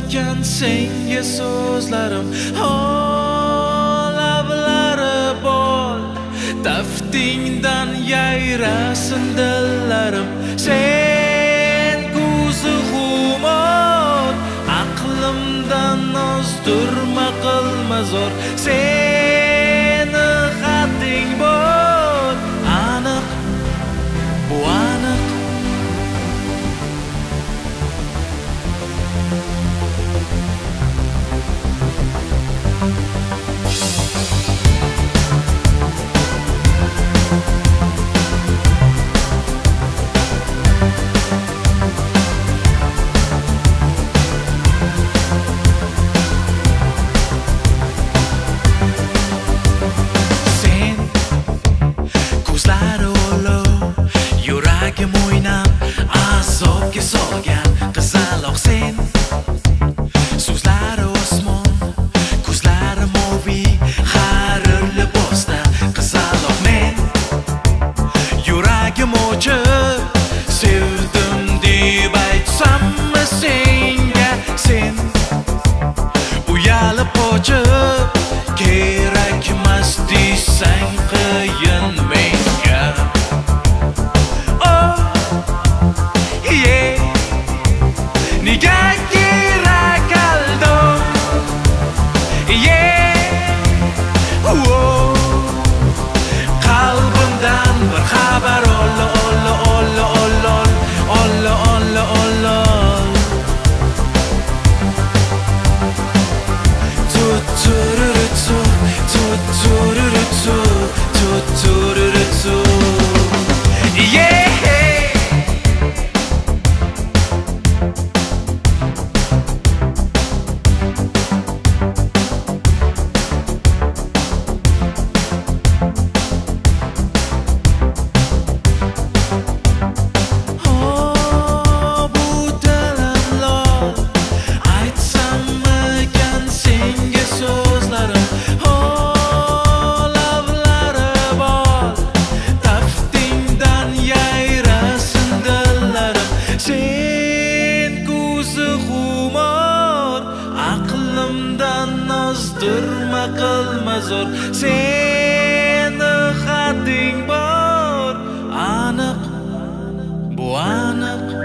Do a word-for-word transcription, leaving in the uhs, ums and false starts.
ekan senga so'zlarim. Oh, lablari bol, taftingdan yayrasin dillarim. Sen ko'zi xumor, aqlimdan ozdirma qilma zo'r. Seni xating bor, aniq, bu aniq. Yuragim o'ynab azobga solgan qizaloq sen. So'zlari osmon, ko'zlari moviy, har libosda qizaloq men. Yuragim ochib sevdim deb aytsammi senga sen? Uyalib qochib kerakmas desang qiyin menga. Nega kerak aldov? Yeah, oh, qalbimdan bir xabar ol, ol, ol, ol, ol, ol, ol, ol. Tuturutsu, tuturutsu, tuturutsu. Yeah. Ozdirma qilma zo'r. Seni xating bor, aniq, bu aniq.